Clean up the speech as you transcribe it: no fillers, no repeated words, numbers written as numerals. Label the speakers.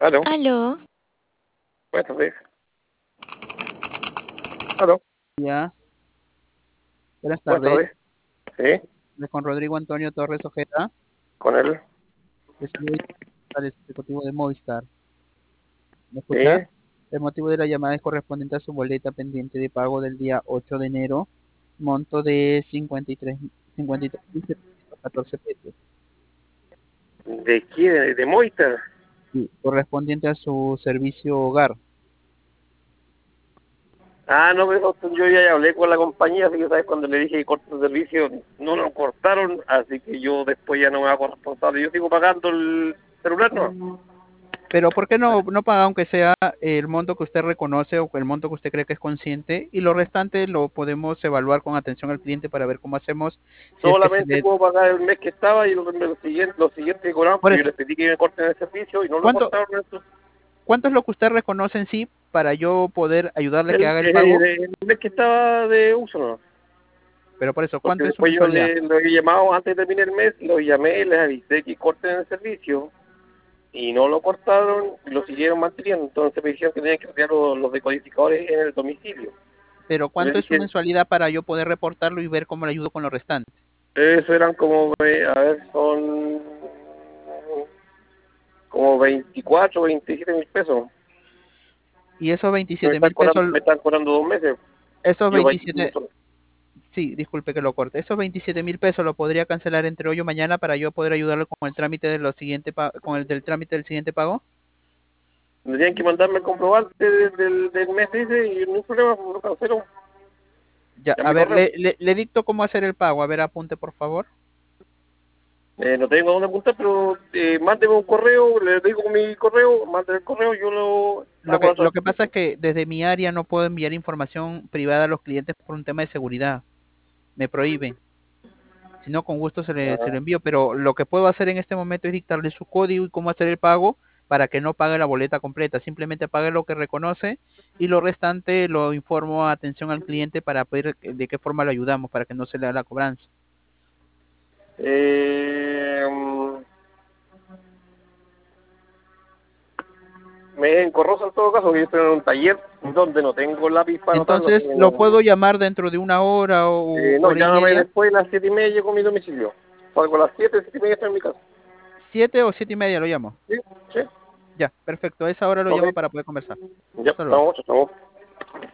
Speaker 1: Aló,
Speaker 2: Aló,
Speaker 1: buenas tardes. Aló,
Speaker 3: Ya, buenas
Speaker 1: buenas
Speaker 3: tardes.
Speaker 1: tardes. Sí,
Speaker 3: Con Rodrigo Antonio Torres Ojeda,
Speaker 1: con él.
Speaker 3: que soy el ejecutivo de Movistar. ¿Me
Speaker 1: Sí,
Speaker 3: escucha? El motivo de la llamada es correspondiente a su boleta pendiente de pago del día 8 de enero, monto de 53.714 pesos,
Speaker 1: ¿de quién? ¿De Movistar?
Speaker 3: y correspondiente a su servicio hogar.
Speaker 1: Ah, no, pero yo ya hablé con la compañía, así que sabes, cuando le dije que corte el servicio, no lo cortaron, así que yo después ya no me hago responsable. Yo sigo pagando el celular, ¿no?
Speaker 3: Pero ¿por qué no paga aunque sea el monto que usted reconoce o el monto que usted cree que es consciente y lo restante lo podemos evaluar con atención al cliente para ver cómo hacemos si es que se
Speaker 1: Solamente
Speaker 3: le...
Speaker 1: puedo pagar el mes que estaba y los siguientes que cobraron,
Speaker 3: Por
Speaker 1: porque yo
Speaker 3: eso,
Speaker 1: les pedí que me corten el servicio y no lo
Speaker 3: ¿cuánto,
Speaker 1: cortaron. Eso.
Speaker 3: ¿cuánto es lo que usted reconoce en sí para yo poder ayudarle a que
Speaker 1: El,
Speaker 3: haga el pago?
Speaker 1: el, el mes que estaba de uso, ¿no?
Speaker 3: Pero por eso,
Speaker 1: Porque
Speaker 3: ¿cuánto es su
Speaker 1: después yo
Speaker 3: mensualidad?
Speaker 1: lo he llamado antes de terminar el mes, lo llamé, les avisé que corten el servicio y no lo cortaron y lo siguieron manteniendo. Entonces me dijeron que tenían que retirar los decodificadores en el domicilio.
Speaker 3: Pero
Speaker 1: Yo les
Speaker 3: ¿cuánto es su
Speaker 1: dije,
Speaker 3: mensualidad para yo poder reportarlo y ver cómo le ayudo con lo restante?
Speaker 1: eso eran como, a ver, son como 24 o 27 mil pesos.
Speaker 3: Y esos 27 mil pesos,
Speaker 1: Me están cobrando 2 meses.
Speaker 3: esos
Speaker 1: Yo
Speaker 3: 27,
Speaker 1: 25
Speaker 3: sí, disculpe que lo corte, esos 27.000 pesos lo podría cancelar entre hoy o mañana para yo poder ayudarle con el trámite de los siguiente con el del trámite del siguiente pago.
Speaker 1: tendrían que mandarme el comprobante del mes ese y no hay problema, lo cancelo
Speaker 3: Ya,
Speaker 1: a
Speaker 3: a
Speaker 1: mi
Speaker 3: ver,
Speaker 1: correo.
Speaker 3: le dicto cómo hacer el pago. A ver, apunte por favor.
Speaker 1: No tengo dónde apuntar, pero mándeme un correo, le digo mi correo, mándeme el correo, yo lo hago la
Speaker 3: Lo que pasa es
Speaker 1: transferencia.
Speaker 3: que desde mi área no puedo enviar información privada a los clientes por un tema de seguridad. Me prohíben. Si no, con gusto se lo
Speaker 1: Ah,
Speaker 3: envío. Pero lo que puedo hacer en este momento es dictarle su código y cómo hacer el pago para que no pague la boleta completa. Simplemente pague lo que reconoce y lo restante lo informo a atención al cliente para ver de qué forma lo ayudamos para que no se le haga la cobranza.
Speaker 1: eh, me encorrosa en todo caso, que yo estoy en un taller donde no tengo lápiz para anotarlo, así
Speaker 3: Entonces,
Speaker 1: que
Speaker 3: ¿lo
Speaker 1: no.
Speaker 3: puedo llamar dentro de una hora o
Speaker 1: No,
Speaker 3: hora y
Speaker 1: llámame
Speaker 3: media?
Speaker 1: después de las 7:30, llego a mi domicilio. Salgo a las 7:30 estoy en mi casa.
Speaker 3: 7 o 7:30 lo llamo.
Speaker 1: ¿Sí? ¿Sí?
Speaker 3: Ya, perfecto. A esa hora lo
Speaker 1: Ok.
Speaker 3: llamo para poder conversar.
Speaker 1: Ya,
Speaker 3: Hasta luego.
Speaker 1: estamos.